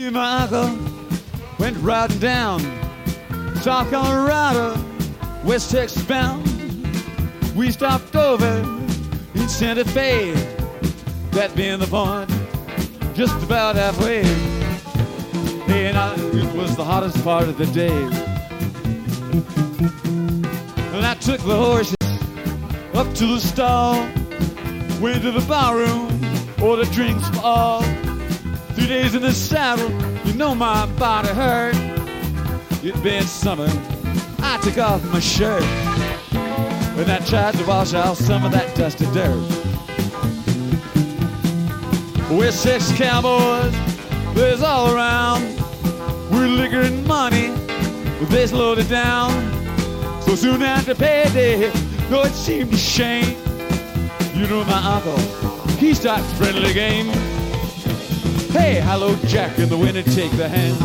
Me and my uncle went riding down South Colorado, West Texas bound. We stopped over in Santa Fe, that being the point, just about halfway. Hey, and it was the hottest part of the day. And I took the horses up to the stall, went to the barroom, ordered drinks for all. 3 days in the saddle, you know my body hurt. It'd been summer, I took off my shirt, and I tried to wash off some of that dusty dirt. We're 6 cowboys, there's all around. We're liquor and money, they slowed it down. So soon after payday, though it seemed a shame, you know my uncle, he starts friendly game. Hey, hello Jack, and the winner take the hand.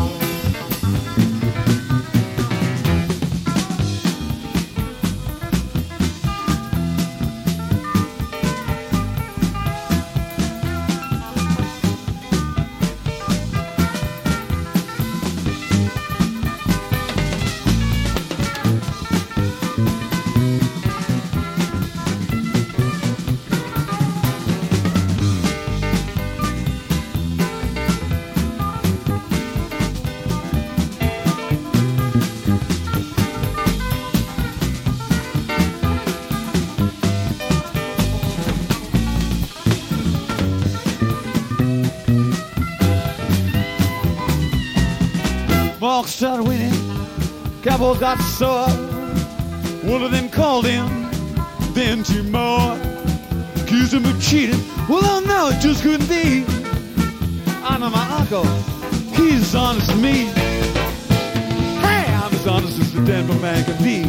Mark started winning, Cowboys got sore. One of them called him, then 2 more accused him of cheating. Well, oh no, it just couldn't be. I know my uncle, he's as honest as me. Hey, I'm as honest as the Denver man can be.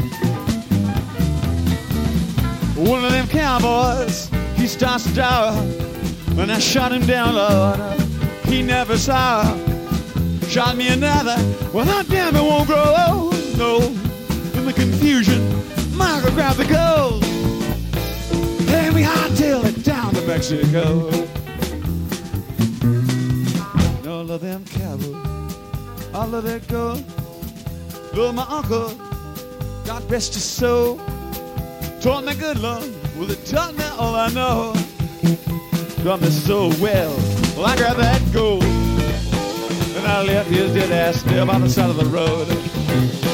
One of them cowboys, he starts to die, and I shot him down, Lord, he never saw. Shot me another, well that damn it won't grow old. No, in the confusion, Michael grabbed the gold, and we hightailed it down to Mexico. And all of them cowboys, all of their gold. Lord, my uncle, God rest his soul, taught me good love, well it taught me all I know. Taught me so well, well I grabbed that gold, and I left his dead ass there by the side of the road.